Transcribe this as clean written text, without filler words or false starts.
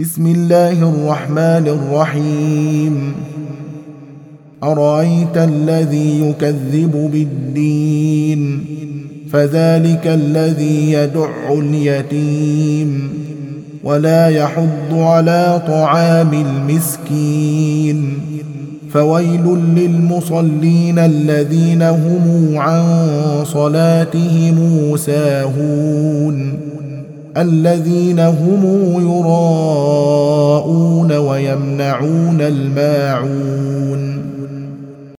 بسم الله الرحمن الرحيم أرأيت الذي يكذب بالدين فذلك الذي يدع اليتيم ولا يحض على طعام المسكين فويل للمصلين الذين هم عن صلاتهم ساهون الذين هم يراءون ويمنعون الماعون